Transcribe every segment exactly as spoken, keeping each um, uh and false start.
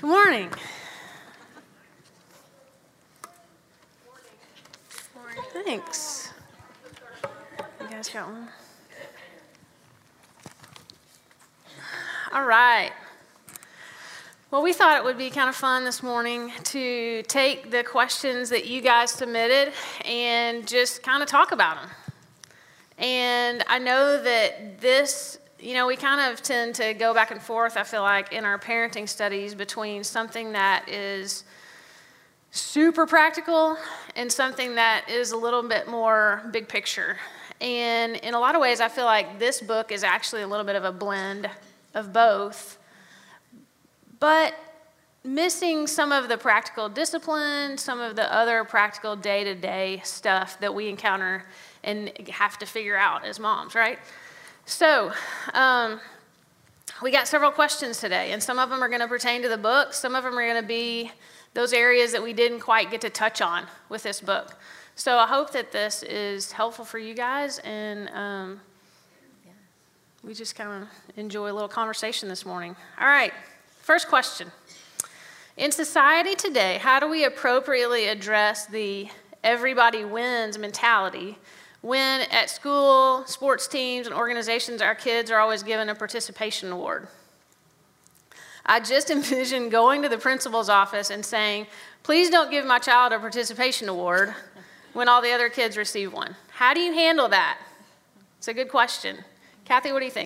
Good morning. Thanks. You guys got one? All right. Well, we thought it would be kind of fun this morning to take the questions that you guys submitted and just kind of talk about them. And I know that this, you know, we kind of tend to go back and forth, I feel like, in our parenting studies between something that is super practical and something that is a little bit more big picture. And in a lot of ways, I feel like this book is actually a little bit of a blend of both, but missing some of the practical discipline, some of the other practical day-to-day stuff that we encounter and have to figure out as moms, right? So um, we got several questions today, and some of them are going to pertain to the book. Some of them are going to be those areas that we didn't quite get to touch on with this book. So I hope that this is helpful for you guys, and um, we just kind of enjoy a little conversation this morning. All right, first question. In society today, how do we appropriately address the everybody wins mentality when at school, sports teams, and organizations, our kids are always given a participation award? I just envision going to the principal's office and saying, please don't give my child a participation award when all the other kids receive one. How do you handle that? It's a good question. Kathy, what do you think?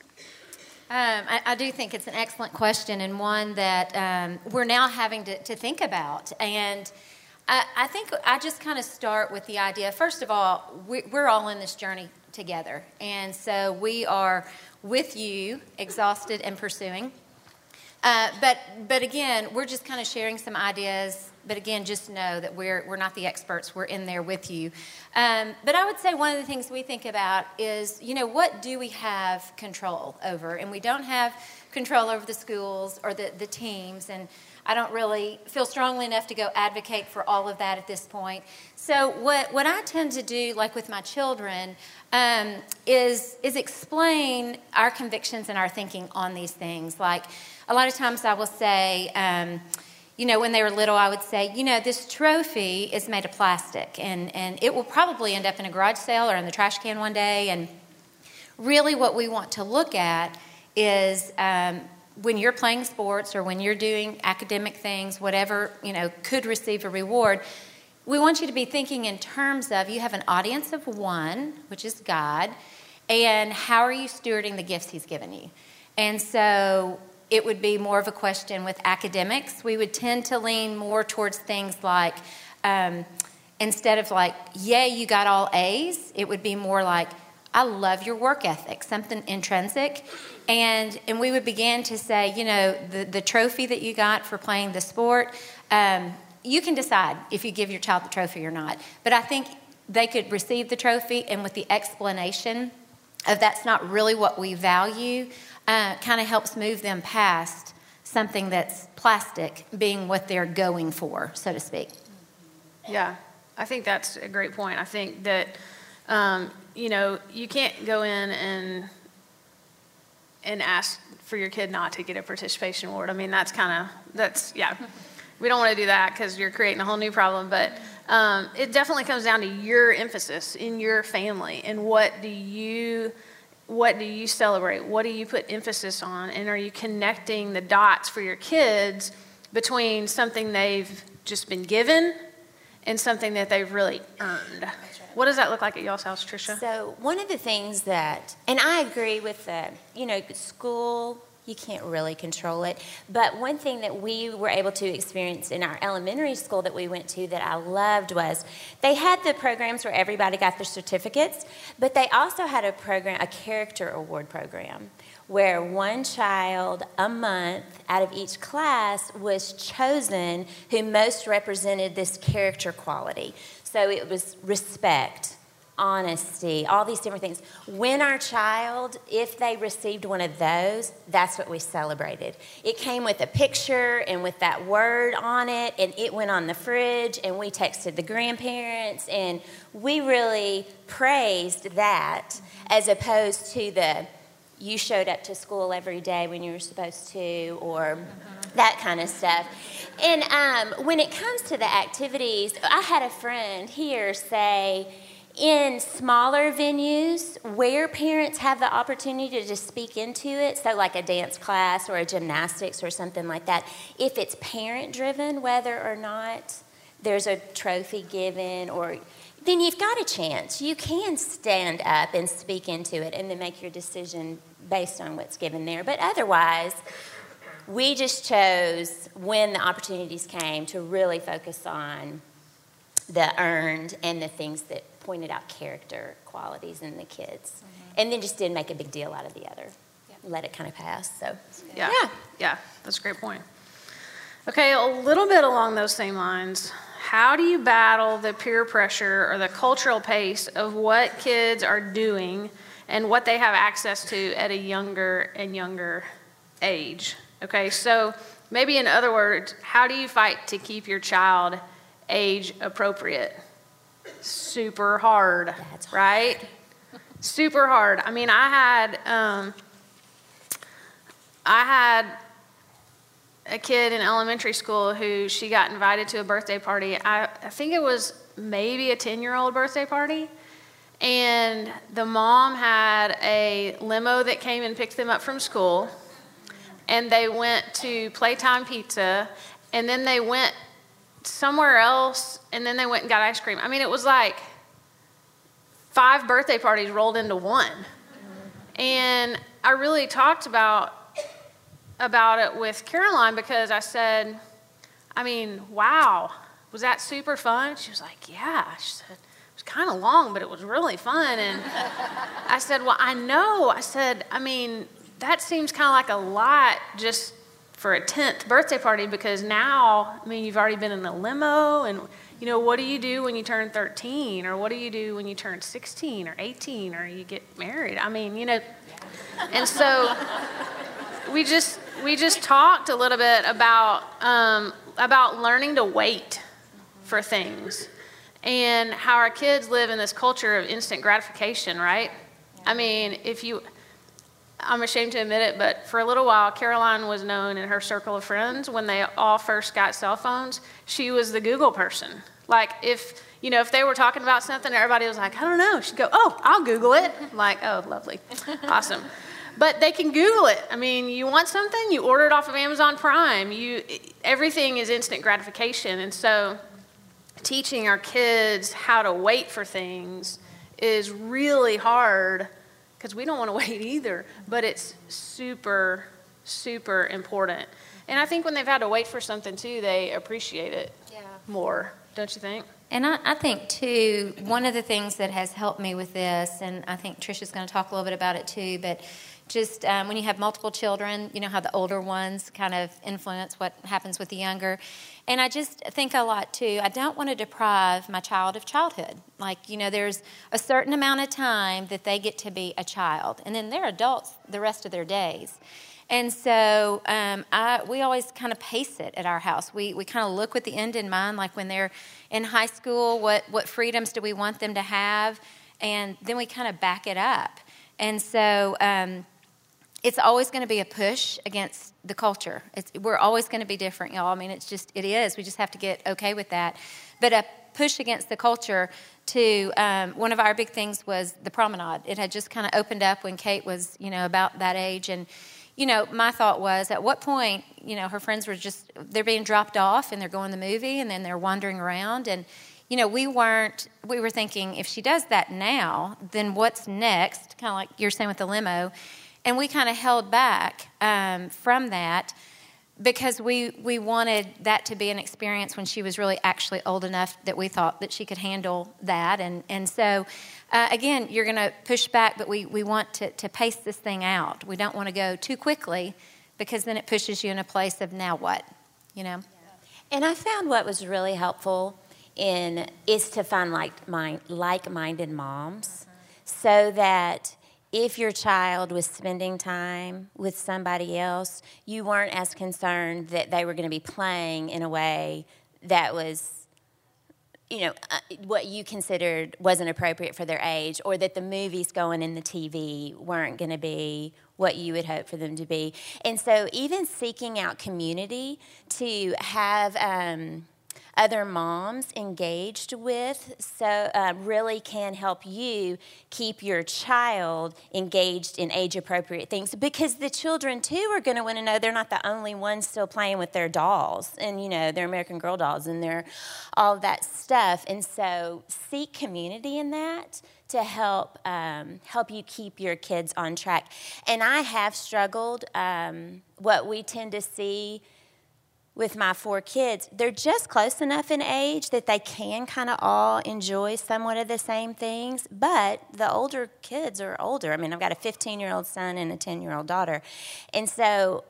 Um, I, I do think it's an excellent question, and one that um, we're now having to, to think about. And I, I think I just kind of start with the idea, first of all, we, we're all in this journey together. And so we are with you, exhausted and pursuing. Uh, but but again, we're just kind of sharing some ideas. But again, just know that we're we're not the experts. We're in there with you. Um, but I would say one of the things we think about is, you know, what do we have control over? And we don't have control over the schools or the, the teams. And I don't really feel strongly enough to go advocate for all of that at this point. So what, what I tend to do, like with my children, um, is is explain our convictions and our thinking on these things. Like a lot of times I will say, um, you know, when they were little, I would say, you know, this trophy is made of plastic, and, and it will probably end up in a garage sale or in the trash can one day. And really what we want to look at is um, when you're playing sports or when you're doing academic things, whatever, you know, could receive a reward, we want you to be thinking in terms of you have an audience of one, which is God, and how are you stewarding the gifts he's given you? And so it would be more of a question with academics. We would tend to lean more towards things like, um, instead of like, yay, you got all A's, it would be more like, I love your work ethic, something intrinsic. And and we would begin to say, you know, the, the trophy that you got for playing the sport, um, you can decide if you give your child the trophy or not. But I think they could receive the trophy, and with the explanation of that's not really what we value, uh, kind of helps move them past something that's plastic being what they're going for, so to speak. Yeah, I think that's a great point. I think that, um, you know, you can't go in and and ask for your kid not to get a participation award. I mean, that's kind of, that's, yeah. We don't want to do that because you're creating a whole new problem. But um, it definitely comes down to your emphasis in your family and what do you what do you celebrate? What do you put emphasis on? And are you connecting the dots for your kids between something they've just been given and something that they've really earned? What does that look like at y'all's house, Tricia? So one of the things that, and I agree with the, you know, school, you can't really control it. But one thing that we were able to experience in our elementary school that we went to that I loved was they had the programs where everybody got their certificates, but they also had a program, a character award program, where one child a month out of each class was chosen who most represented this character quality. So it was respect, honesty, all these different things. When our child, if they received one of those, that's what we celebrated. It came with a picture and with that word on it, and it went on the fridge, and we texted the grandparents, and we really praised that as opposed to the, you showed up to school every day when you were supposed to, or that kind of stuff. And um, when it comes to the activities, I had a friend here say, in smaller venues where parents have the opportunity to just speak into it, so like a dance class or a gymnastics or something like that, if it's parent-driven, whether or not there's a trophy given, or then you've got a chance. You can stand up and speak into it and then make your decision based on what's given there. But otherwise, we just chose, when the opportunities came, to really focus on the earned and the things that pointed out character qualities in the kids. Mm-hmm. And then just didn't make a big deal out of the other. Yeah. Let it kind of pass. So yeah. yeah. Yeah, that's a great point. Okay, a little bit along those same lines. How do you battle the peer pressure or the cultural pace of what kids are doing and what they have access to at a younger and younger age? Okay, so maybe in other words, how do you fight to keep your child age appropriate? Super hard, That's hard. right? Super hard. I mean, I had um, I had a kid in elementary school who she got invited to a birthday party. I, I think it was maybe a ten-year-old birthday party, and the mom had a limo that came and picked them up from school, and they went to Playtime Pizza, and then they went somewhere else, and then they went and got ice cream. I mean, it was like five birthday parties rolled into one. And I really talked about about it with Caroline, because I said, I mean, wow, was that super fun? She was like, yeah. She said, it was kind of long, but it was really fun. And I said, well, I know. I said, I mean, that seems kind of like a lot just for a tenth birthday party, because now, I mean, you've already been in a limo, and, you know, what do you do when you turn thirteen, or what do you do when you turn sixteen or eighteen, or you get married? I mean, you know, and so we just we just talked a little bit about um, about learning to wait for things, and how our kids live in this culture of instant gratification, right? I mean, if you, I'm ashamed to admit it, but for a little while, Caroline was known in her circle of friends, when they all first got cell phones, she was the Google person. Like, if, you know, if they were talking about something, everybody was like, I don't know. She'd go, oh, I'll Google it. I'm like, oh, lovely. Awesome. But they can Google it. I mean, you want something, you order it off of Amazon Prime. You, everything is instant gratification. And so teaching our kids how to wait for things is really hard, because we don't want to wait either, but it's super, super important. And I think when they've had to wait for something too, they appreciate it yeah. more, don't you think? And I, I think too, one of the things that has helped me with this, and I think Trisha's going to talk a little bit about it too, but just um, when you have multiple children, you know how the older ones kind of influence what happens with the younger. And I just think a lot too, I don't want to deprive my child of childhood. Like, you know, there's a certain amount of time that they get to be a child, and then they're adults the rest of their days. And so um, I, we always kind of pace it at our house. We we kind of look with the end in mind, like when they're in high school, what, what freedoms do we want them to have? And then we kind of back it up. And so um, it's always going to be a push against the culture. It's, we're always going to be different, y'all. I mean, it's just, it is. We just have to get okay with that. But a push against the culture to, um, one of our big things was the promenade. It had just kind of opened up when Kate was, you know, about that age. And, you know, my thought was, at what point, you know, her friends were just, they're being dropped off and they're going to the movie and then they're wandering around. And, you know, we weren't, we were thinking, if she does that now, then what's next? Kind of like you're saying with the limo. And we kind of held back um, from that, because we, we wanted that to be an experience when she was really actually old enough that we thought that she could handle that. And, and so, uh, again, you're going to push back, but we, we want to, to pace this thing out. We don't want to go too quickly, because then it pushes you in a place of now what, you know? And I found what was really helpful in is to find like mind, like-minded moms, uh-huh. so that if your child was spending time with somebody else, you weren't as concerned that they were going to be playing in a way that was you know, uh, what you considered wasn't appropriate for their age, or that the movies going in the T V weren't going to be what you would hope for them to be. And so even seeking out community to have um, other moms engaged with so uh, really can help you keep your child engaged in age-appropriate things, because the children too are going to want to know they're not the only ones still playing with their dolls and, you know, their American Girl dolls and their all that stuff. And so seek community in that to help um, help you keep your kids on track. And I have struggled. Um, what we tend to see with my four kids, they're just close enough in age that they can kind of all enjoy somewhat of the same things, but the older kids are older. I mean, I've got a fifteen-year-old son and a ten-year-old daughter. And so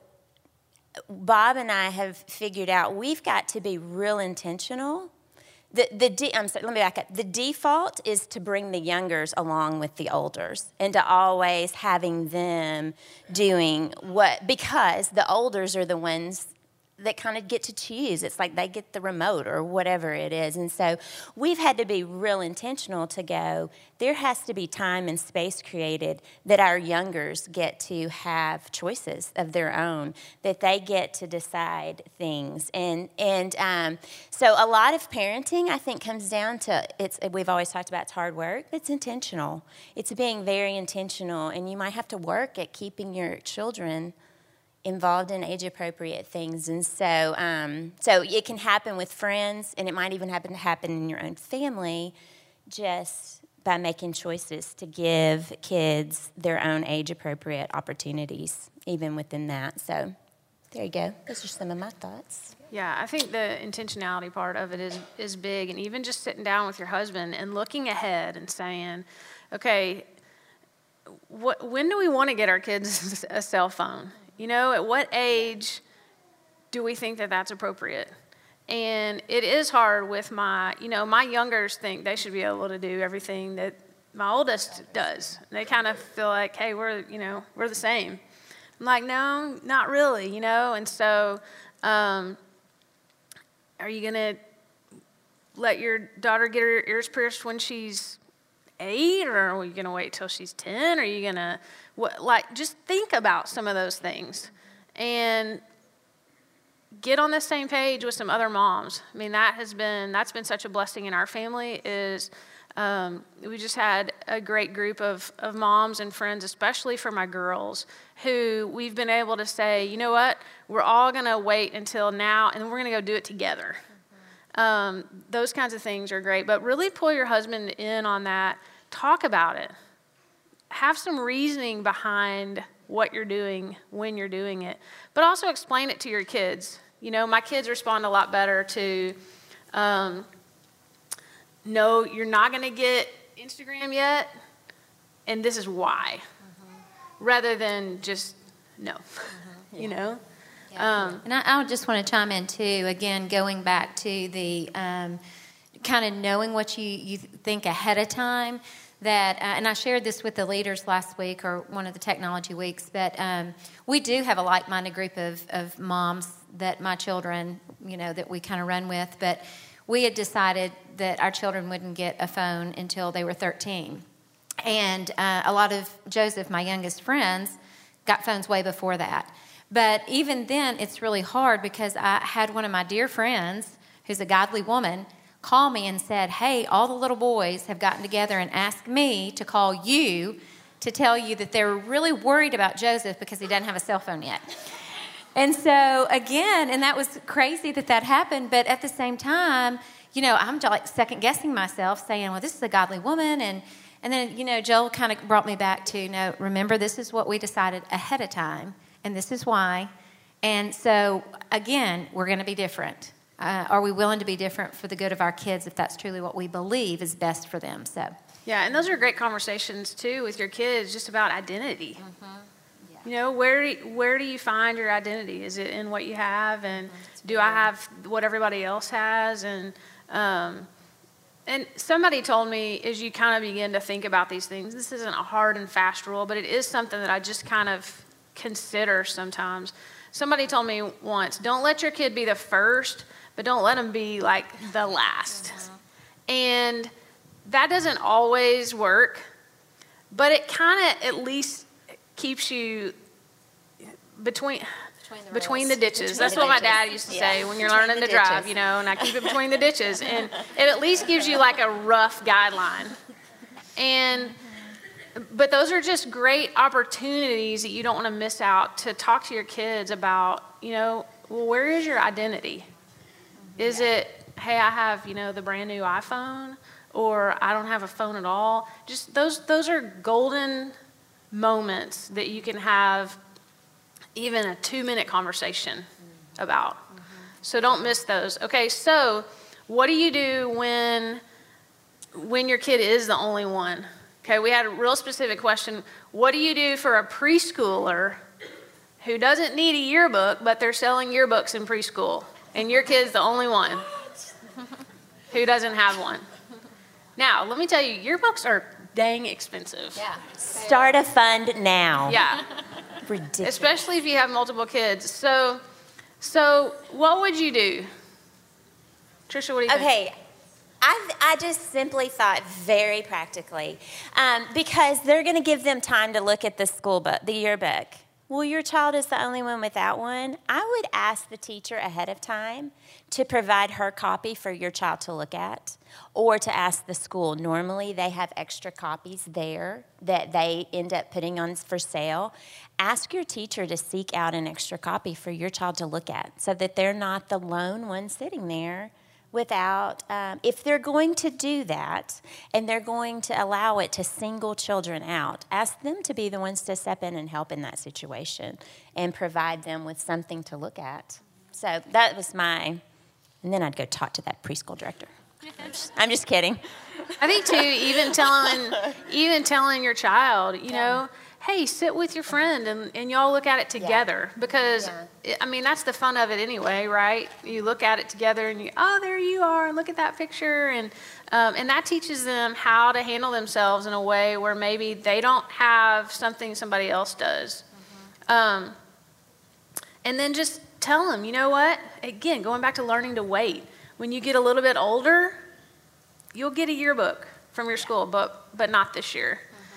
Bob and I have figured out we've got to be real intentional. The, the de- I'm sorry, let me back up. The default is to bring the youngers along with the olders and to always having them doing what, because the olders are the ones that kind of get to choose. It's like they get the remote or whatever it is. And so we've had to be real intentional to go, there has to be time and space created that our youngers get to have choices of their own, that they get to decide things. And and um, so a lot of parenting, I think, comes down to, it's. we've always talked about it's hard work, but it's intentional. It's being very intentional, and you might have to work at keeping your children involved in age-appropriate things. And so um, so it can happen with friends, and it might even happen to happen in your own family, just by making choices to give kids their own age-appropriate opportunities, even within that. So there you go. Those are some of my thoughts. Yeah, I think the intentionality part of it is is big, and even just sitting down with your husband and looking ahead and saying, okay, what, when do we want to get our kids a cell phone? You know, at what age do we think that that's appropriate? And it is hard with my, you know, my youngers think they should be able to do everything that my oldest does. They kind of feel like, hey, we're, you know, we're the same. I'm like, no, not really, you know? And so um, are you going to let your daughter get her ears pierced when she's eight, or are we going to wait till she's ten? Are you going to, what, like, just think about some of those things and get on the same page with some other moms. I mean, that has been, that's been such a blessing in our family is um, we just had a great group of, of moms and friends, especially for my girls, who we've been able to say, you know what, we're all going to wait until now, and we're going to go do it together. Mm-hmm. Um, those kinds of things are great, but really pull your husband in on that. Talk about it. Have some reasoning behind what you're doing when you're doing it, but also explain it to your kids. You know, my kids respond a lot better to, um, no, you're not going to get Instagram yet, and this is why, mm-hmm. rather than just no, mm-hmm. yeah. you know. Yeah. Um, and I, I just want to chime in too, again, going back to the um, kind of knowing what you, you think ahead of time. That, uh, and I shared this with the leaders last week or one of the technology weeks, but um, we do have a like-minded group of, of moms that my children, you know, that we kind of run with, but we had decided that our children wouldn't get a phone until they were thirteen. And uh, a lot of Joseph, my youngest friends, got phones way before that. But even then, it's really hard because I had one of my dear friends, who's a godly woman, call me and said, hey, all the little boys have gotten together and asked me to call you to tell you that they're really worried about Joseph because he doesn't have a cell phone yet. And so, again, and that was crazy that that happened, but at the same time, you know, I'm like second-guessing myself, saying, well, this is a godly woman, and, and then, you know, Joel kind of brought me back to, no, remember, this is what we decided ahead of time, and this is why. And so, again, we're going to be different. Uh, are we willing to be different for the good of our kids if that's truly what we believe is best for them? So, yeah, and those are great conversations, too, with your kids, just about identity. Mm-hmm. Yeah. You know, where do, where do you find your identity? Is it in what you have, and mm-hmm. do I have what everybody else has? And um, and somebody told me, as you kind of begin to think about these things, this isn't a hard and fast rule, but it is something that I just kind of consider sometimes. Somebody told me once, don't let your kid be the first, but don't let them be like the last. Mm-hmm. And that doesn't always work, but it kind of at least keeps you between Between the, between the ditches. Between That's the what my ditches. dad used to Yeah. say when you're Between learning the to drive, ditches. you know, and I keep it between the ditches. And it at least gives you like a rough guideline. And but those are just great opportunities that you don't want to miss out to talk to your kids about, you know, well, where is your identity? Is it, hey, I have, you know, the brand new iPhone, or I don't have a phone at all? Just those those are golden moments that you can have even a two-minute conversation about. So don't miss those. Okay, so what do you do when when your kid is the only one? Okay, we had a real specific question. What do you do for a preschooler who doesn't need a yearbook, but they're selling yearbooks in preschool, and your kid's the only one who doesn't have one? Now, let me tell you, yearbooks are dang expensive. Yeah. Start a fund now. Yeah, Ridiculous. especially if you have multiple kids. So, so what would you do? Trisha, what do you think? Okay, I, I just simply thought very practically, um, because they're going to give them time to look at the school book, the yearbook. Well, your child is the only one without one. I would ask the teacher ahead of time to provide her copy for your child to look at, or to ask the school. Normally, they have extra copies there that they end up putting on for sale. Ask your teacher to seek out an extra copy for your child to look at, so that they're not the lone one sitting there without, um, if they're going to do that and they're going to allow it to single children out, ask them to be the ones to step in and help in that situation and provide them with something to look at. So that was my, and then I'd go talk to that preschool director. I'm just, I'm just kidding. I think too, even telling, even telling your child, you know, hey, sit with your friend and, and y'all look at it together, because Yeah. it, I mean that's the fun of it anyway, right? You look at it together and you, oh, there you are, and look at that picture, and um, and that teaches them how to handle themselves in a way where maybe they don't have something somebody else does. Mm-hmm. Um, and then just tell them, you know what? Again, going back to learning to wait. When you get a little bit older, you'll get a yearbook from your school, but but not this year.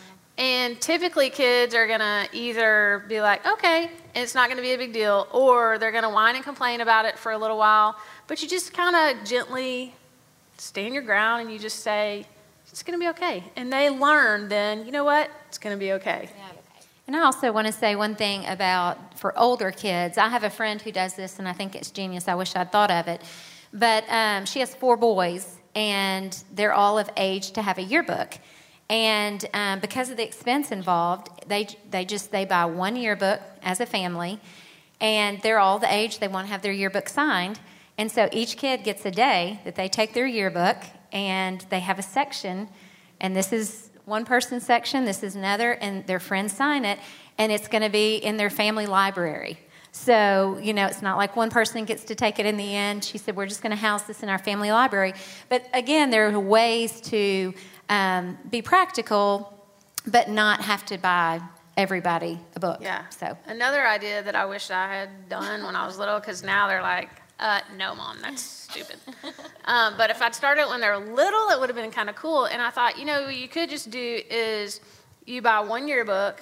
And typically kids are going to either be like, okay, it's not going to be a big deal, or they're going to whine and complain about it for a little while. But you just kind of gently stand your ground and you just say, it's going to be okay. And they learn then, you know what, it's going to be okay. And I also want to say one thing about for older kids. I have a friend who does this, and I think it's genius. I wish I'd thought of it. But um, she has four boys, and they're all of age to have a yearbook. And um, because of the expense involved, they they just they buy one yearbook as a family, and they're all the age they want to have their yearbook signed. And so each kid gets a day that they take their yearbook, and they have a section, and this is one person's section, this is another, and their friends sign it, and it's going to be in their family library. So, you know, it's not like one person gets to take it in the end. She said, we're just going to house this in our family library. But again, there are ways to um, be practical, but not have to buy everybody a book. Yeah. So Another idea that I wish I had done when I was little, because now they're like, uh, no, Mom, that's stupid. um, but if I'd started when they're little, it would have been kind of cool. And I thought, you know, what you could just do is you buy one yearbook,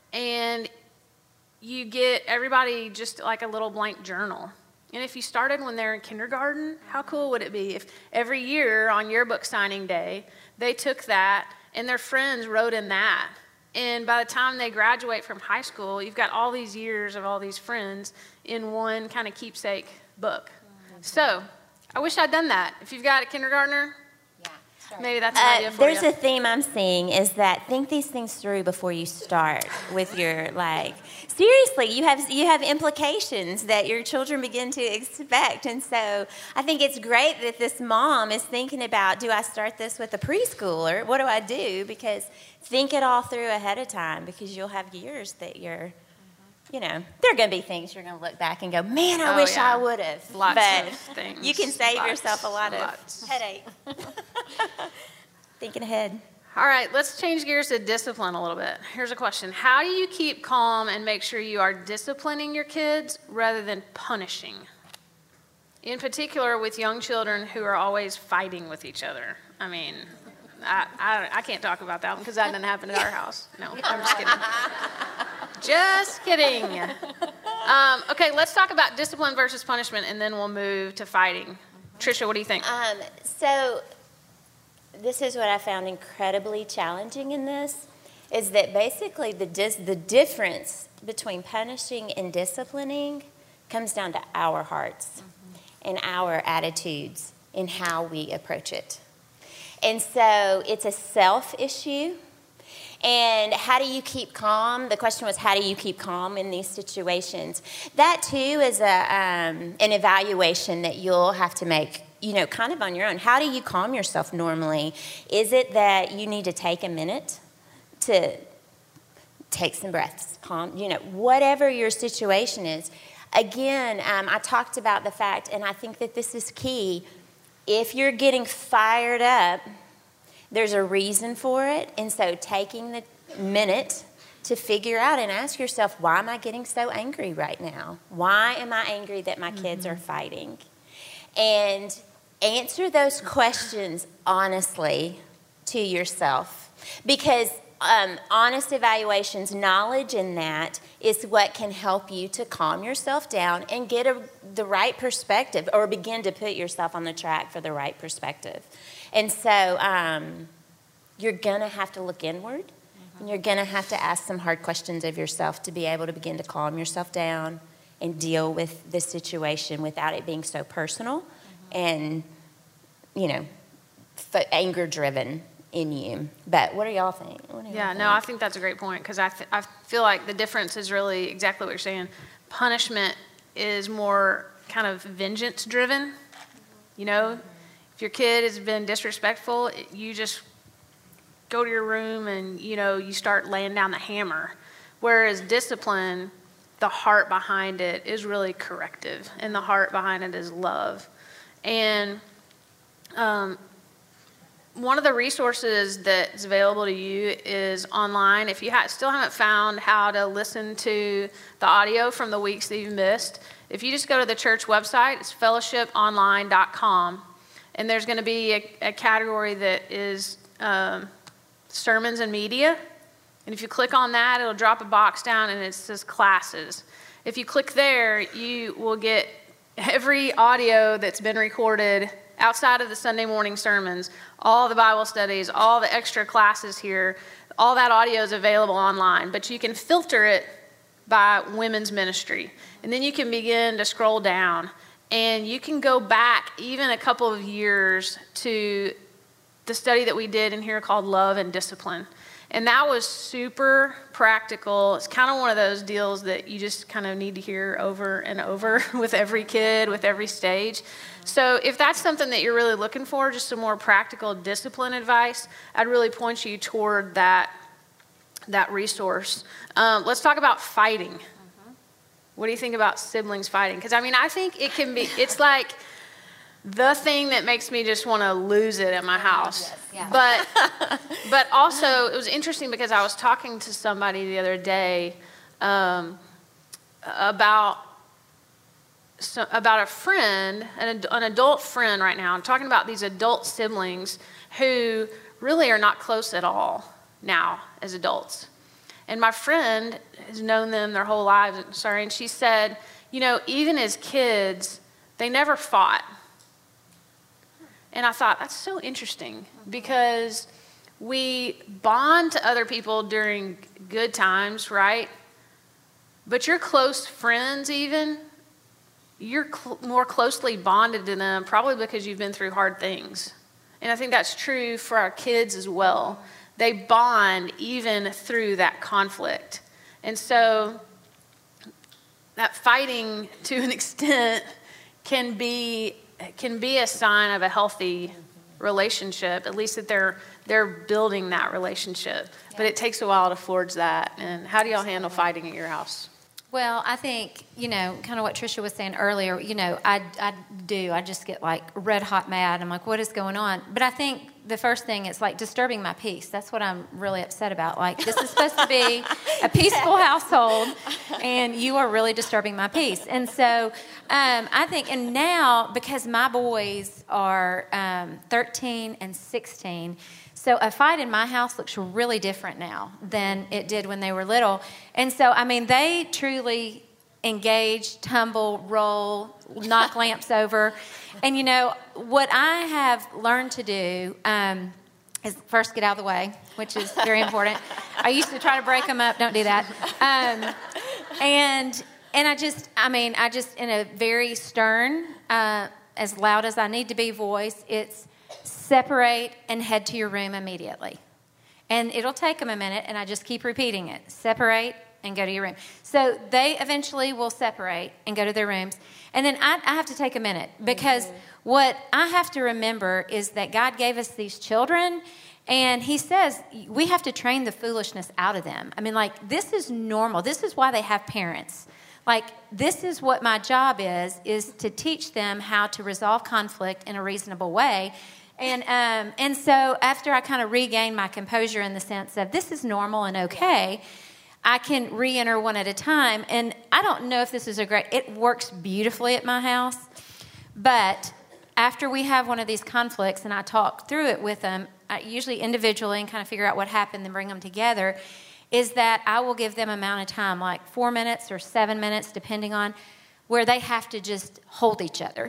and you get everybody just like a little blank journal. And if you started when they're in kindergarten, how cool would it be if every year on yearbook signing day, they took that and their friends wrote in that. And by the time they graduate from high school, you've got all these years of all these friends in one kind of keepsake book. So I wish I'd done that. If you've got a kindergartner, maybe that's an Uh, idea for there's you. a theme I'm seeing is that think these things through before you start with your, like, seriously, you have you have implications that your children begin to expect. And so I think it's great that this mom is thinking about, do I start this with a preschooler? What do I do? Because think it all through ahead of time, because you'll have years that you're, you know, there are going to be things you're going to look back and go, man, I Oh, wish yeah. I would have. Lots but of things. you can save Lots, yourself a lot of lots. headache. Thinking ahead. All right, let's change gears to discipline a little bit. Here's a question. How do you keep calm and make sure you are disciplining your kids rather than punishing? in particular with young children who are always fighting with each other. I mean, I, I, I can't talk about that one because that didn't happen at our house. No, I'm just kidding. Just kidding. Um, okay, let's talk about discipline versus punishment, and then we'll move to fighting. Tricia, what do you think? Um, so this is what I found incredibly challenging in this, is that basically the dis- the difference between punishing and disciplining comes down to our hearts mm-hmm. and our attitudes in how we approach it. And so it's a self issue. And how do you keep calm? The question was, how do you keep calm in these situations? That, too, is a, um, an evaluation that you'll have to make, you know, kind of on your own. How do you calm yourself normally? Is it that you need to take a minute to take some breaths, calm, you know, whatever your situation is? Again, um, I talked about the fact, and I think that this is key, if you're getting fired up, there's a reason for it. And so taking the minute to figure out and ask yourself, why am I getting so angry right now? Why am I angry that my kids mm-hmm. are fighting? And answer those questions honestly to yourself. Because um, honest evaluations, knowledge in that is what can help you to calm yourself down and get a, the right perspective, or begin to put yourself on the track for the right perspective. And so um, you're going to have to look inward, mm-hmm. and you're going to have to ask some hard questions of yourself to be able to begin to calm yourself down and deal with the situation without it being so personal mm-hmm. and, you know, f- anger-driven in you. But what do y'all think? What do y'all yeah, think? no, I think that's a great point, because I, th- I feel like the difference is really exactly what you're saying. Punishment is more kind of vengeance-driven, you know? If your kid has been disrespectful, you just go to your room and, you know, you start laying down the hammer. Whereas discipline, the heart behind it is really corrective, and the heart behind it is love. And um, one of the resources that's available to you is online. If you ha- still haven't found how to listen to the audio from the weeks that you've missed, if you just go to the church website, it's fellowship online dot com. And there's going to be a, a category that is um, sermons and media. And if you click on that, it'll drop a box down and it says classes. If you click there, you will get every audio that's been recorded outside of the Sunday morning sermons, all the Bible studies, all the extra classes here. All that audio is available online. But you can filter it by women's ministry. And then you can begin to scroll down. And you can go back even a couple of years to the study that we did in here called Love and Discipline. And that was super practical. It's kind of one of those deals that you just kind of need to hear over and over with every kid, with every stage. So if that's something that you're really looking for, just some more practical discipline advice, I'd really point you toward that, that resource. Um, let's talk about fighting. What do you think about siblings fighting? Because, I mean, I think it can be, it's like the thing that makes me just want to lose it at my house. Yes, yeah. But but also, it was interesting because I was talking to somebody the other day um, about, so, about a friend, an, an adult friend right now. I'm talking about these adult siblings who really are not close at all now as adults. And my friend has known them their whole lives, sorry, and she said, you know, even as kids, they never fought. And I thought, that's so interesting, because we bond to other people during good times, right? But your close friends even, you're cl- more closely bonded to them probably because you've been through hard things. And I think that's true for our kids as well. They bond even through that conflict. And so that fighting, to an extent, can be can be a sign of a healthy relationship, at least that they're they're building that relationship. Yeah. But it takes a while to forge that. And how do y'all handle fighting at your house? Well, I think, you know, kind of what Tricia was saying earlier, you know, I, I do. I just get like red hot mad. I'm like, what is going on? But I think the first thing is like disturbing my peace. That's what I'm really upset about. Like, this is supposed to be a peaceful household, and you are really disturbing my peace. And so um, I think, and now because my boys are um, thirteen and sixteen, so a fight in my house looks really different now than it did when they were little. And so, I mean, they truly engage, tumble, roll, knock lamps over. And, you know, what I have learned to do um, is first get out of the way, which is very important. I used to try to break them up. Don't do that. Um, and and I just, I mean, I just, in a very stern, uh, as loud as I need to be voice, it's separate and head to your room immediately. And it'll take them a minute, and I just keep repeating it. Separate and go to your room. So they eventually will separate and go to their rooms. And then I, I have to take a minute, because mm-hmm. what I have to remember is that God gave us these children, and he says we have to train the foolishness out of them. I mean, like, this is normal. This is why they have parents. Like, this is what my job is, is to teach them how to resolve conflict in a reasonable way. And um, and so after I kind of regain my composure in the sense of this is normal and okay, I can re-enter one at a time. And I don't know if this is a great, it works beautifully at my house, but after we have one of these conflicts and I talk through it with them, I usually individually, and kind of figure out what happened and bring them together, is that I will give them amount of time, like four minutes or seven minutes, depending on, where they have to just hold each other.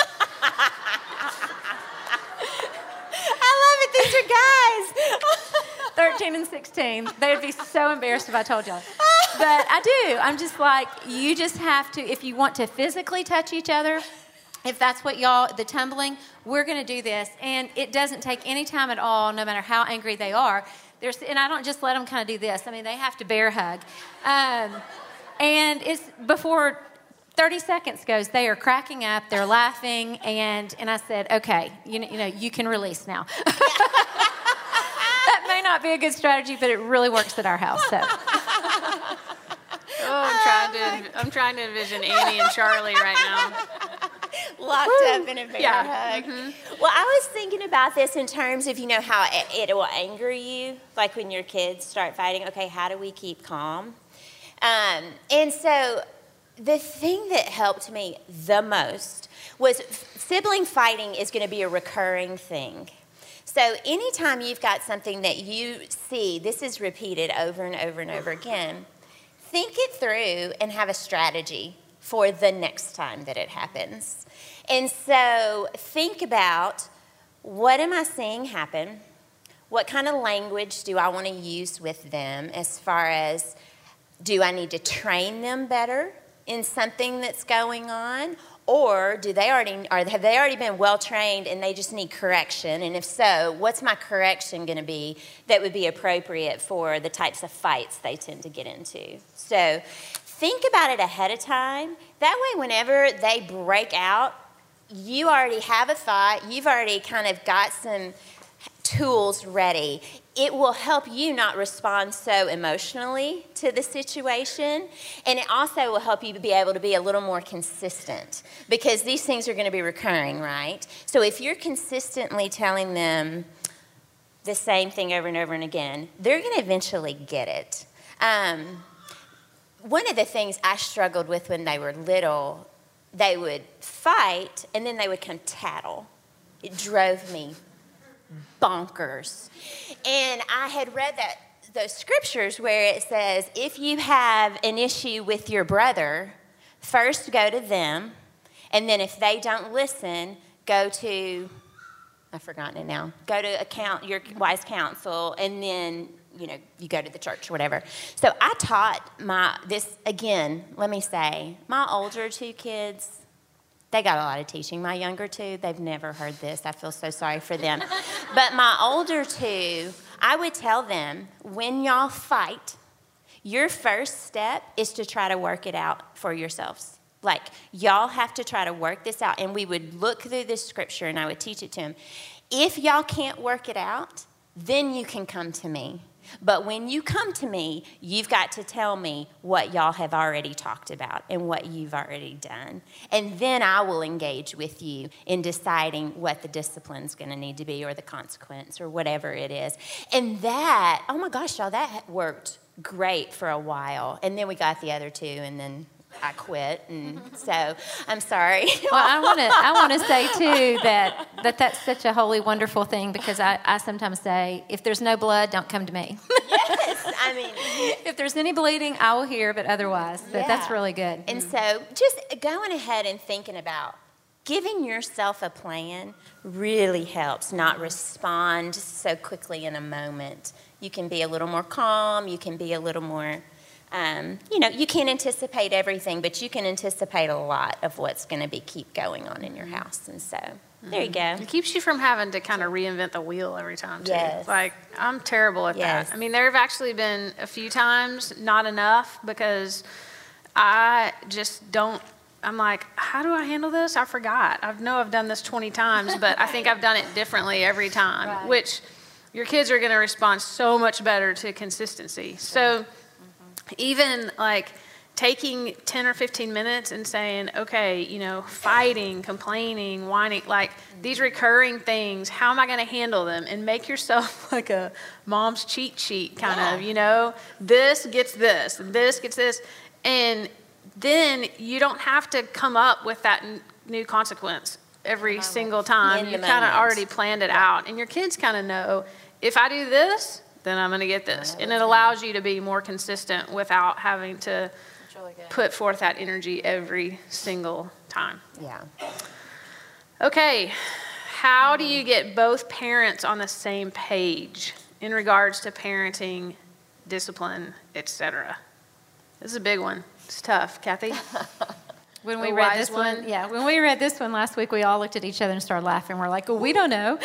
These are guys. thirteen and sixteen. They would be so embarrassed if I told y'all. But I do. I'm just like, you just have to, if you want to physically touch each other, if that's what y'all, the tumbling, we're going to do this. And it doesn't take any time at all, no matter how angry they are. There's, and I don't just let them kind of do this. I mean, they have to bear hug. Um, and it's before thirty seconds goes, they are cracking up, they're laughing, and and I said, okay, you know, you know, you can release now. That may not be a good strategy, but it really works at our house. So. Oh, I'm trying to I'm trying to envision Annie and Charlie right now. Locked Woo. Up in a bear yeah. hug. Mm-hmm. Well, I was thinking about this in terms of, you know, how it, it will anger you, like when your kids start fighting. Okay, how do we keep calm? Um, and so the thing that helped me the most was sibling fighting is going to be a recurring thing. So anytime you've got something that you see, this is repeated over and over and over again, think it through and have a strategy for the next time that it happens. And so think about, what am I seeing happen? What kind of language do I want to use with them, as far as, do I need to train them better in something that's going on? Or do they already, or have they already been well trained and they just need correction? And if so, what's my correction going to be that would be appropriate for the types of fights they tend to get into? So think about it ahead of time. That way, whenever they break out, you already have a thought. You've already kind of got some tools ready. It will help you not respond so emotionally to the situation, and it also will help you be able to be a little more consistent, because these things are going to be recurring, right? So if you're consistently telling them the same thing over and over and again, they're going to eventually get it. Um, one of the things I struggled with when they were little, they would fight and then they would come tattle. It drove me bonkers. And I had read that those scriptures where it says, if you have an issue with your brother, first go to them, and then if they don't listen, go to, I've forgotten it now, go to account, your wise counsel, and then, you know, you go to the church or whatever. So I taught my, this, again, let me say, my older two kids, they got a lot of teaching. My younger two, they've never heard this. I feel so sorry for them. But my older two, I would tell them, when y'all fight, your first step is to try to work it out for yourselves. Like, y'all have to try to work this out. And we would look through this scripture, and I would teach it to them. If y'all can't work it out, then you can come to me. But when you come to me, you've got to tell me what y'all have already talked about and what you've already done. And then I will engage with you in deciding what the discipline's going to need to be or the consequence or whatever it is. And that, oh my gosh, y'all, that worked great for a while. And then we got the other two, and then I quit, and so I'm sorry. Well, I want to I want to say too that, that that's such a holy, wonderful thing, because I, I sometimes say, if there's no blood, don't come to me. Yes, I mean, if there's any bleeding, I will hear, but otherwise, but yeah. that's really good. And so just going ahead and thinking about giving yourself a plan really helps not respond so quickly in a moment. You can be a little more calm. You can be a little more, um, you know, you can't anticipate everything, but you can anticipate a lot of what's going to be keep going on in your house. And so there you go. It keeps you from having to kind of reinvent the wheel every time, too. Yes. Like, I'm terrible at Yes. that. I mean, there have actually been a few times, not enough, because I just don't, I'm like, how do I handle this? I forgot. I know I've done this twenty times, but I think I've done it differently every time, Right. which your kids are going to respond so much better to consistency. So mm-hmm. even like taking ten or fifteen minutes and saying, okay, you know, fighting, complaining, whining, like mm-hmm. these recurring things, how am I going to handle them? And make yourself like a mom's cheat sheet kind Yeah. of, you know, this gets this, and this gets this. And then you don't have to come up with that n- new consequence every single time. In You the kind of moment. already planned it out. And your kids kind of know, if I do this, then I'm going to get this. And it allows you to be more consistent without having to put forth that energy every single time. Yeah. Okay, how do you get both parents on the same page in regards to parenting, discipline, et cetera? This is a big one. It's tough. Kathy? When we A read wise this one, one? yeah, when we read this one last week, we all looked at each other and started laughing. We're like, well, we don't know.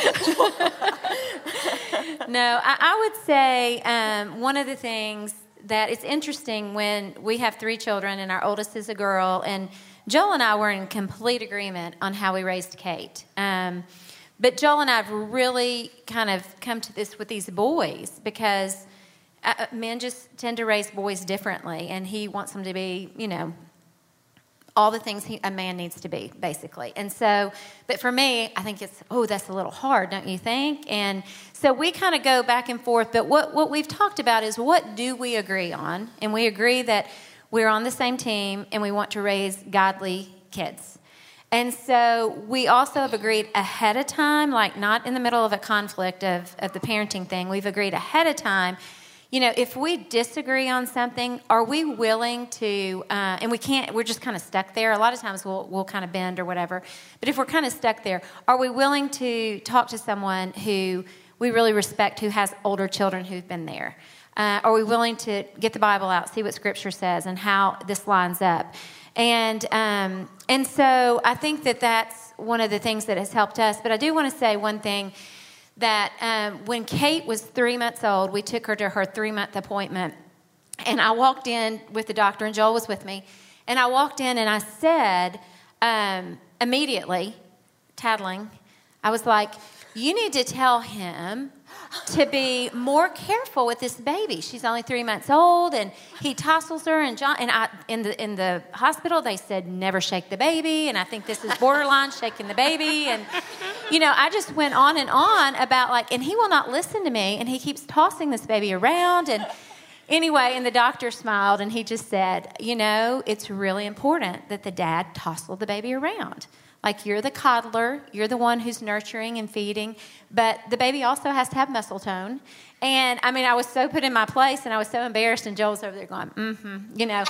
No, I, I would say um, one of the things that it's interesting when we have three children and our oldest is a girl, and Joel and I were in complete agreement on how we raised Kate. Um, but Joel and I have really kind of come to this with these boys because uh, men just tend to raise boys differently, and he wants them to be, you know, all the things he, a man needs to be, basically. And so, but for me, I think it's, oh, that's a little hard, don't you think? And so we kind of go back and forth, but what, what we've talked about is what do we agree on? And we agree that we're on the same team and we want to raise godly kids. And so we also have agreed ahead of time, like not in the middle of a conflict of, of the parenting thing, we've agreed ahead of time, you know, if we disagree on something, are we willing to, uh, and we can't, we're just kind of stuck there. A lot of times we'll, we'll kind of bend or whatever. But if we're kind of stuck there, are we willing to talk to someone who we really respect, who has older children who've been there? Uh, are we willing to get the Bible out, see what Scripture says and how this lines up? And um, and so I think that that's one of the things that has helped us. But I do want to say one thing, that um, when Kate was three months old, we took her to her three-month appointment. And I walked in with the doctor, and Joel was with me. And I walked in, and I said um, immediately, tattling, I was like, you need to tell him to be more careful with this baby. She's only three months old, and he tussles her. And John and I in the in the hospital, they said never shake the baby, and I think this is borderline shaking the baby. And you know, I just went on and on about like, and he will not listen to me, and he keeps tossing this baby around. And anyway, and the doctor smiled, and he just said, you know, it's really important that the dad tossle the baby around. Like, you're the coddler, you're the one who's nurturing and feeding, but the baby also has to have muscle tone. And, I mean, I was so put in my place, and I was so embarrassed, and Joel was over there going, mm-hmm, you know.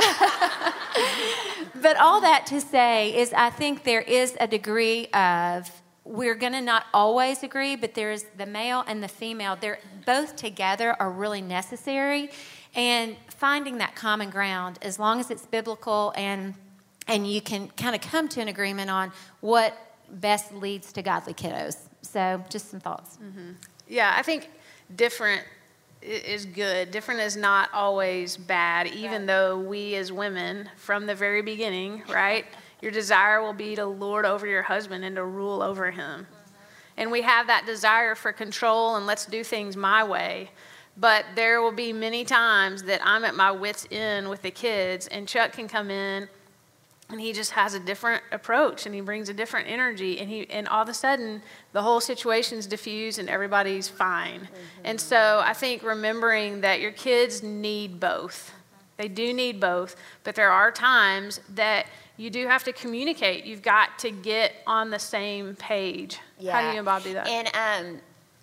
But all that to say is I think there is a degree of, we're going to not always agree, but there's the male and the female. They're both together are really necessary. And finding that common ground, as long as it's biblical and and you can kind of come to an agreement on what best leads to godly kiddos. So just some thoughts. Mm-hmm. Yeah, I think different is good. Different is not always bad, even right. though we as women, from the very beginning, right, your desire will be to lord over your husband and to rule over him. Mm-hmm. And we have that desire for control and let's do things my way. But there will be many times that I'm at my wit's end with the kids, and Chuck can come in, and he just has a different approach, and he brings a different energy, and he and all of a sudden the whole situation's diffused and everybody's fine. Mm-hmm. And so I think remembering that your kids need both. They do need both, but there are times that you do have to communicate. You've got to get on the same page. Yeah. How do you and Bob do that? And um,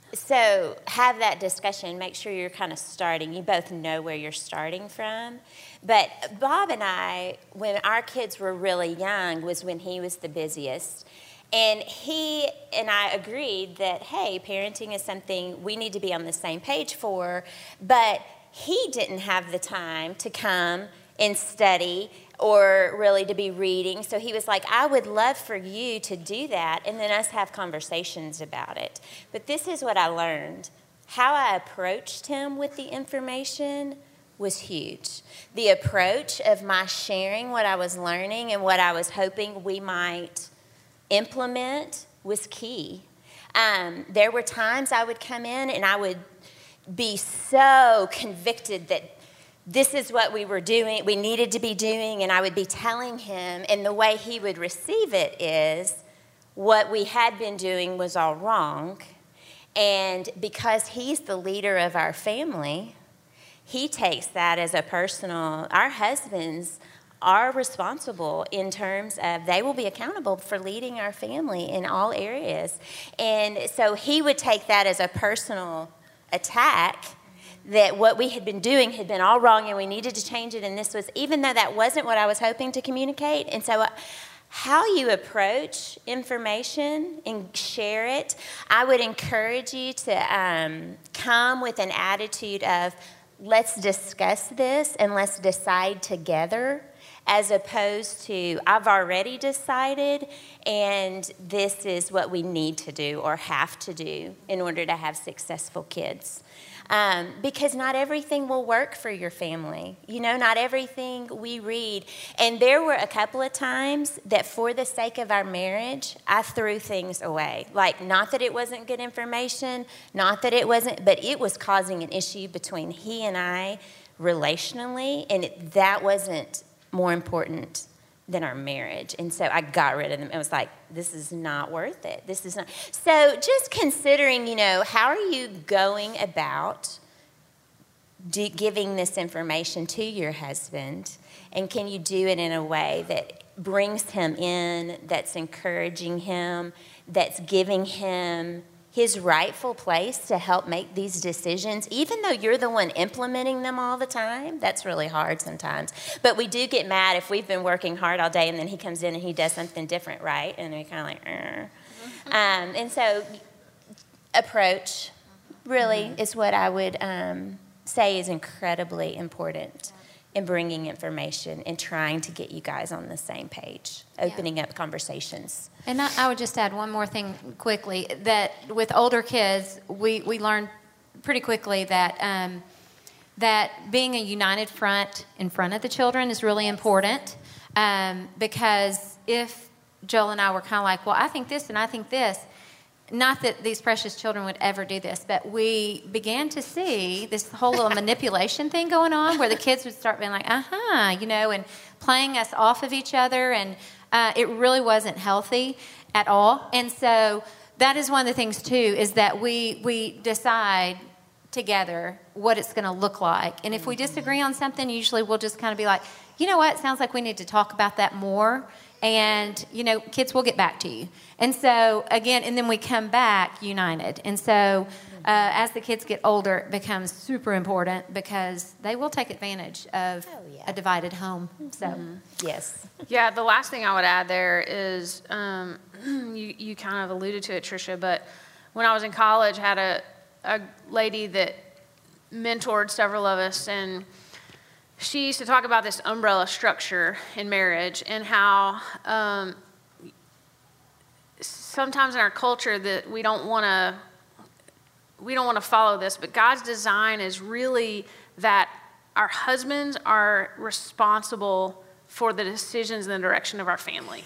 so have that discussion. Make sure you're kind of starting. You both know where you're starting from. But Bob and I, when our kids were really young, was when he was the busiest. And he and I agreed that, hey, parenting is something we need to be on the same page for. But he didn't have the time to come and study or really to be reading. So he was like, I would love for you to do that and then us have conversations about it. But this is what I learned. How I approached him with the information was huge. The approach of my sharing what I was learning and what I was hoping we might implement was key. Um, there were times I would come in and I would be so convicted that this is what we were doing, we needed to be doing, and I would be telling him, and the way he would receive it is what we had been doing was all wrong, and because he's the leader of our family, he takes that as a personal, our husbands are responsible in terms of they will be accountable for leading our family in all areas, and so he would take that as a personal attack, that what we had been doing had been all wrong and we needed to change it, and this was, even though that wasn't what I was hoping to communicate. And so uh, how you approach information and share it, I would encourage you to um, come with an attitude of, let's discuss this and let's decide together, as opposed to, I've already decided and this is what we need to do or have to do in order to have successful kids. Um, because not everything will work for your family. You know, not everything we read. And there were a couple of times that for the sake of our marriage, I threw things away. Like, not that it wasn't good information, not that it wasn't, but it was causing an issue between he and I relationally, and it, that wasn't more important than our marriage. And so I got rid of them. It was like, this is not worth it. This is not. So just considering, you know, how are you going about do, giving this information to your husband? And can you do it in a way that brings him in, that's encouraging him, that's giving him his rightful place to help make these decisions, even though you're the one implementing them all the time? That's really hard sometimes. But we do get mad if we've been working hard all day and then he comes in and he does something different, right? And we kind of like, mm-hmm. um, and so approach really mm-hmm. is what I would um, say is incredibly important in bringing information and trying to get you guys on the same page, opening yeah. up conversations. And I, I would just add one more thing quickly, that with older kids, we, we learned pretty quickly that um, that being a united front in front of the children is really important, um, because if Joel and I were kind of like, well, I think this and I think this, not that these precious children would ever do this, but we began to see this whole little manipulation thing going on where the kids would start being like, uh-huh, you know, and playing us off of each other, and uh, it really wasn't healthy at all. And so that is one of the things, too, is that we, we decide together what it's going to look like. And if we disagree on something, usually we'll just kind of be like, you know what, sounds like we need to talk about that more. And, you know, kids will get back to you. And so, again, and then we come back united. And so uh, as the kids get older, it becomes super important because they will take advantage of oh, yeah. a divided home. So, mm-hmm. yes. Yeah, the last thing I would add there is um, you, you kind of alluded to it, Tricia, but when I was in college, I had a, a lady that mentored several of us, and she used to talk about this umbrella structure in marriage and how um, sometimes in our culture that we don't want to we don't want to follow this, but God's design is really that our husbands are responsible for the decisions and the direction of our family.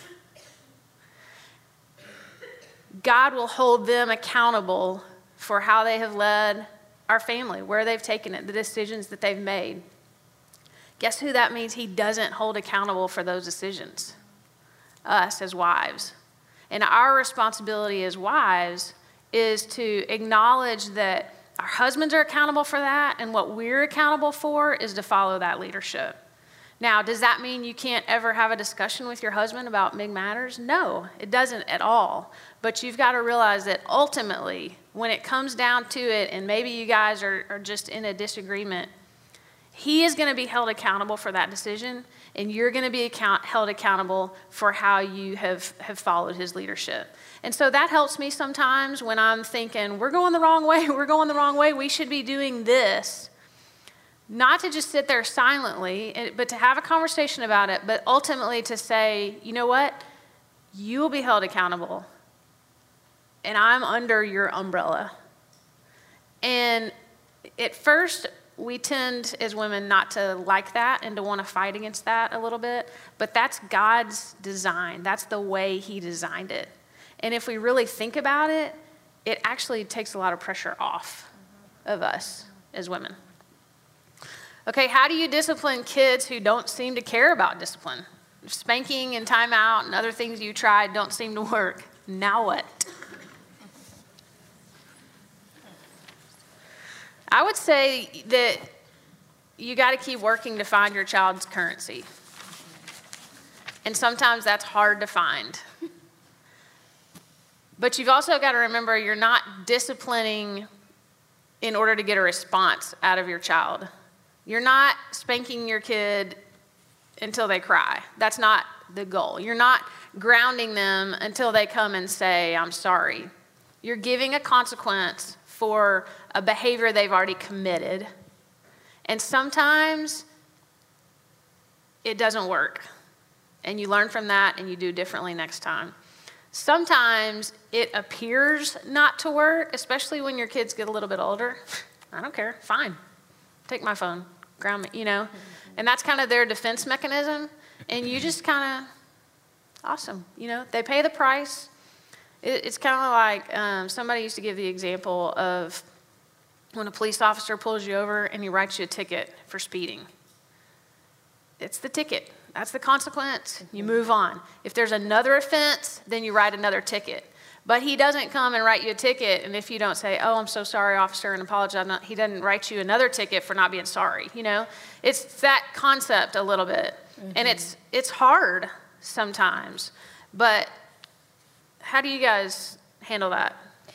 God will hold them accountable for how they have led our family, where they've taken it, the decisions that they've made. Guess who that means he doesn't hold accountable for those decisions? Us as wives. And our responsibility as wives is to acknowledge that our husbands are accountable for that, and what we're accountable for is to follow that leadership. Now, does that mean you can't ever have a discussion with your husband about big matters? No, it doesn't at all. But you've got to realize that ultimately, when it comes down to it, and maybe you guys are, are just in a disagreement, he is going to be held accountable for that decision, and you're going to be account- held accountable for how you have, have followed his leadership. And so that helps me sometimes when I'm thinking, we're going the wrong way, we're going the wrong way, we should be doing this. Not to just sit there silently, but to have a conversation about it, but ultimately to say, you know what? You will be held accountable, and I'm under your umbrella. And at first, we tend as women not to like that and to want to fight against that a little bit, but that's God's design. That's the way he designed it. And if we really think about it, it actually takes a lot of pressure off of us as women. Okay, how do you discipline kids who don't seem to care about discipline? Spanking and timeout and other things you tried don't seem to work. Now what? I would say that you got to keep working to find your child's currency. And sometimes that's hard to find. But you've also got to remember you're not disciplining in order to get a response out of your child. You're not spanking your kid until they cry. That's not the goal. You're not grounding them until they come and say, I'm sorry. You're giving a consequence for a behavior they've already committed. And sometimes it doesn't work. And you learn from that and you do differently next time. Sometimes it appears not to work, especially when your kids get a little bit older. I don't care, fine. Take my phone, ground me, you know. And that's kind of their defense mechanism. And you just kind of, awesome, you know. They pay the price. It, it's kind of like um, somebody used to give the example of when a police officer pulls you over and he writes you a ticket for speeding. It's the ticket. That's the consequence. You move on. If there's another offense, then you write another ticket. But he doesn't come and write you a ticket, and if you don't say, oh, I'm so sorry, officer, and apologize, not, he doesn't write you another ticket for not being sorry, you know? It's that concept a little bit. Mm-hmm. And it's it's hard sometimes. But how do you guys handle that?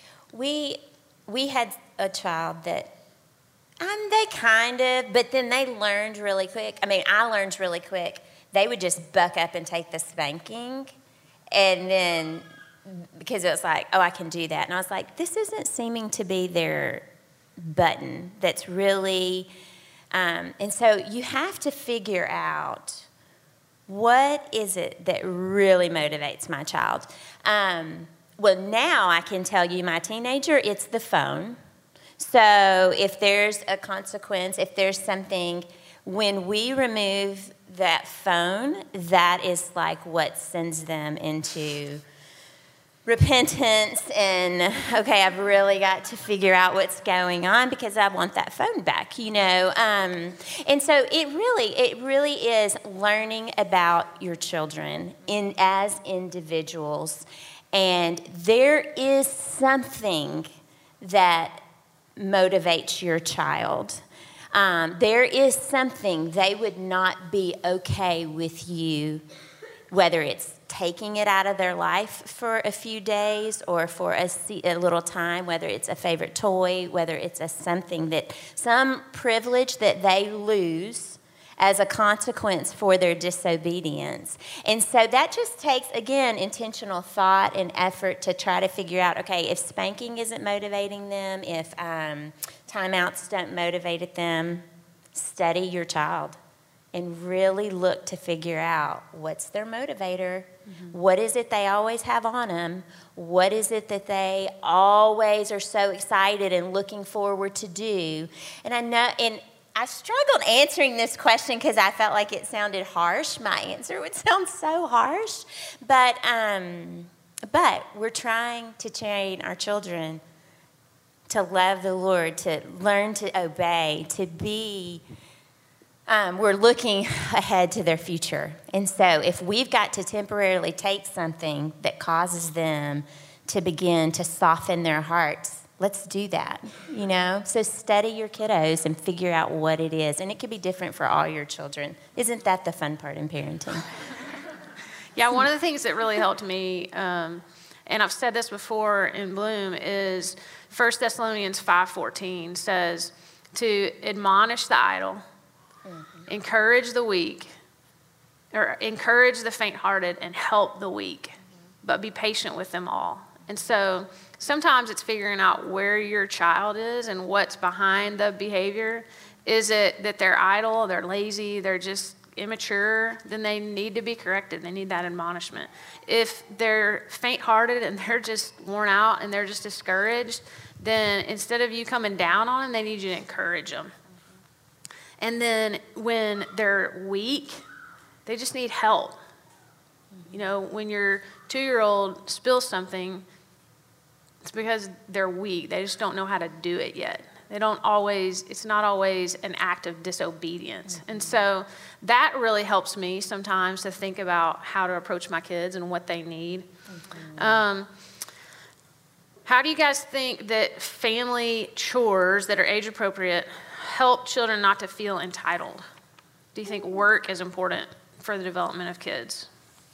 We we had a child that, um, they kind of, but then they learned really quick. I mean, I learned really quick. They would just buck up and take the spanking, and then because it was like, oh, I can do that. And I was like, this isn't seeming to be their button that's really, um, and so you have to figure out what is it that really motivates my child. Um, well, now I can tell you my teenager, it's the phone. So if there's a consequence, if there's something, when we remove that phone, that is like what sends them into repentance and, okay, I've really got to figure out what's going on because I want that phone back, you know. Um, and so it really, it really is learning about your children in as individuals. And there is something that motivates your child. Um, there is something they would not be okay with you, whether it's taking it out of their life for a few days or for a, a little time, whether it's a favorite toy, whether it's a something that, some privilege that they lose as a consequence for their disobedience. And so that just takes, again, intentional thought and effort to try to figure out, okay, if spanking isn't motivating them, if um, timeouts don't motivate them, study your child and really look to figure out what's their motivator, mm-hmm. what is it they always have on them, what is it that they always are so excited and looking forward to do. And I know, and I struggled answering this question because I felt like it sounded harsh. My answer would sound so harsh, but um, but we're trying to train our children to love the Lord, to learn to obey, to be, um, we're looking ahead to their future. And so if we've got to temporarily take something that causes them to begin to soften their hearts, let's do that, you know? So study your kiddos and figure out what it is. And it could be different for all your children. Isn't that the fun part in parenting? Yeah, one of the things that really helped me, um, and I've said this before in Bloom, is First Thessalonians five fourteen says to admonish the idle, mm-hmm. encourage the weak, or encourage the faint-hearted and help the weak, mm-hmm. but be patient with them all. And so sometimes it's figuring out where your child is and what's behind the behavior. Is it that they're idle, they're lazy, they're just immature? Then they need to be corrected. They need that admonishment. If they're faint-hearted and they're just worn out and they're just discouraged, then instead of you coming down on them, they need you to encourage them. And then when they're weak, they just need help. You know, when your two-year-old spills something, it's because they're weak. They just don't know how to do it yet. They don't always, it's not always an act of disobedience. Mm-hmm. And so that really helps me sometimes to think about how to approach my kids and what they need. Mm-hmm. Um, how do you guys think that family chores that are age appropriate help children not to feel entitled? Do you think work is important for the development of kids?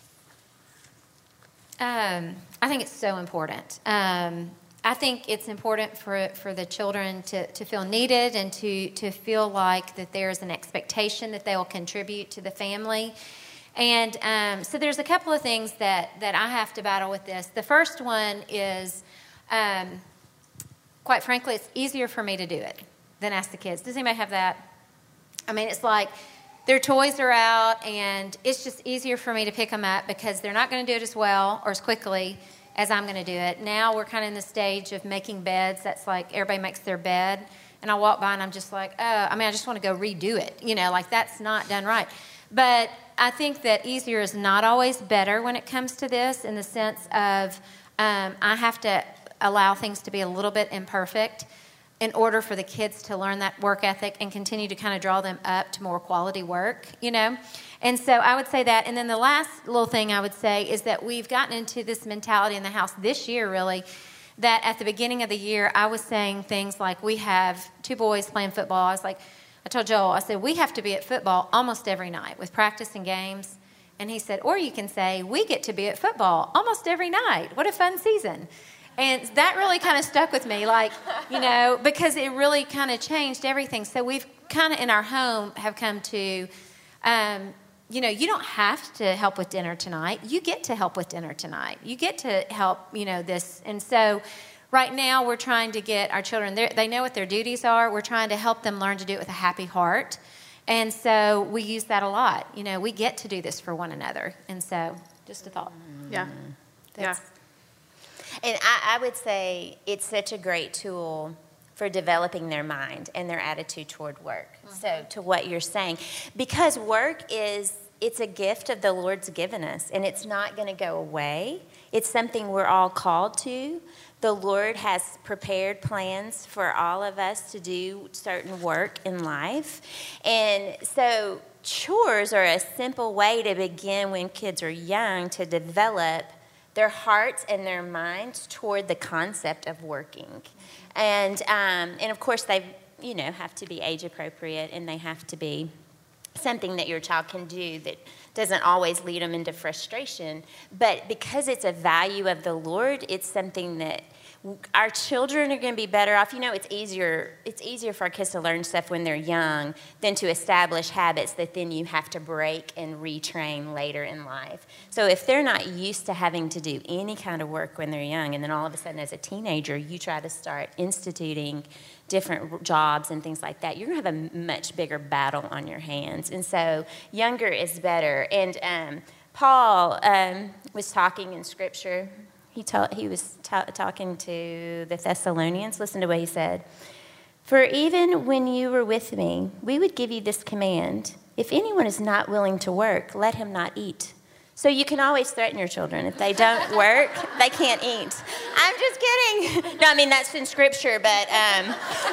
Um, I think it's so important. Um, I think it's important for, for the children to, to feel needed and to, to feel like that there's an expectation that they will contribute to the family. And um, so there's a couple of things that, that I have to battle with this. The first one is, um, quite frankly, it's easier for me to do it than ask the kids. Does anybody have that? I mean, it's like, their toys are out, and it's just easier for me to pick them up because they're not going to do it as well or as quickly as I'm going to do it. Now we're kind of in the stage of making beds. That's like everybody makes their bed, and I walk by and I'm just like, oh, I mean, I just want to go redo it. You know, like that's not done right. But I think that easier is not always better when it comes to this, in the sense of um, I have to allow things to be a little bit imperfect in order for the kids to learn that work ethic and continue to kind of draw them up to more quality work, you know? And so I would say that. And then the last little thing I would say is that we've gotten into this mentality in the house this year, really, that at the beginning of the year, I was saying things like, we have two boys playing football. I was like, I told Joel, I said, we have to be at football almost every night with practice and games. And he said, or you can say, we get to be at football almost every night. What a fun season. And that really kind of stuck with me, like, you know, because it really kind of changed everything. So we've kind of in our home have come to, um, you know, you don't have to help with dinner tonight. You get to help with dinner tonight. You get to help, you know, this. And so right now we're trying to get our children, they know what their duties are. We're trying to help them learn to do it with a happy heart. And so we use that a lot. You know, we get to do this for one another. And so just a thought. Yeah. That's, yeah. And I, I would say it's such a great tool for developing their mind and their attitude toward work. Mm-hmm. So to what you're saying, because work is, it's a gift of the Lord's given us, and it's not going to go away. It's something we're all called to. The Lord has prepared plans for all of us to do certain work in life. And so chores are a simple way to begin when kids are young to develop their hearts and their minds toward the concept of working. And, um, and of course, they, you know, have to be age appropriate, and they have to be something that your child can do that doesn't always lead them into frustration. But because it's a value of the Lord, it's something that our children are going to be better off. You know, it's easier it's easier for our kids to learn stuff when they're young than to establish habits that then you have to break and retrain later in life. So if they're not used to having to do any kind of work when they're young, and then all of a sudden as a teenager you try to start instituting different jobs and things like that, you're going to have a much bigger battle on your hands. And so younger is better. And um, Paul um, was talking in Scripture. He, ta- he was ta- talking to the Thessalonians. Listen to what he said. For even when you were with me, we would give you this command. If anyone is not willing to work, let him not eat. So you can always threaten your children. If they don't work, they can't eat. I'm just kidding. No, I mean, that's in Scripture, but um,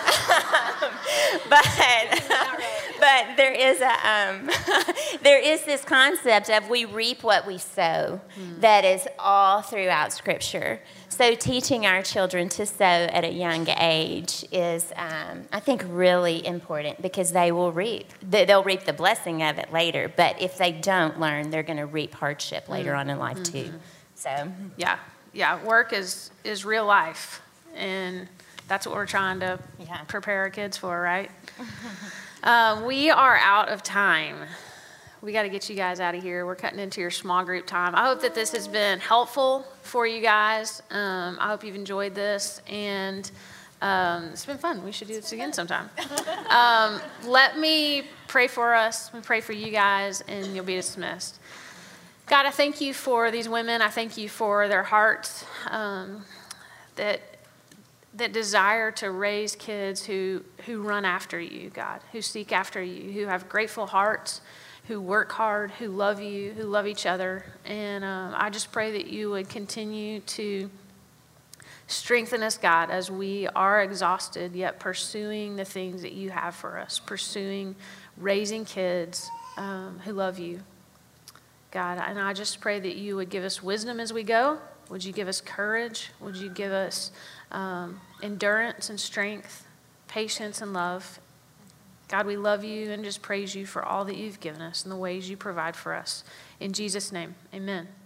but but there is a um, there is this concept of we reap what we sow mm. that is all throughout Scripture. So teaching our children to sow at a young age is, um, I think, really important because they will reap. They'll reap the blessing of it later. But if they don't learn, they're going to reap hardship later mm-hmm. on in life too. So yeah, yeah. Work is is real life, and that's what we're trying to yeah. prepare our kids for, right? uh, we are out of time. We got to get you guys out of here. We're cutting into your small group time. I hope that this has been helpful for you guys. Um, I hope you've enjoyed this, and um, it's been fun. We should do this again sometime. um, let me pray for us. We pray for you guys, and you'll be dismissed. God, I thank you for these women. I thank you for their hearts um, that that desire to raise kids who who run after you, God, who seek after you, who have grateful hearts, who work hard, who love you, who love each other. And um, I just pray that you would continue to strengthen us, God, as we are exhausted, yet pursuing the things that you have for us, pursuing raising kids um, who love you, God. And I just pray that you would give us wisdom as we go. Would you give us courage? Would you give us um, endurance and strength, patience and love? God, we love you and just praise you for all that you've given us and the ways you provide for us. In Jesus' name, amen.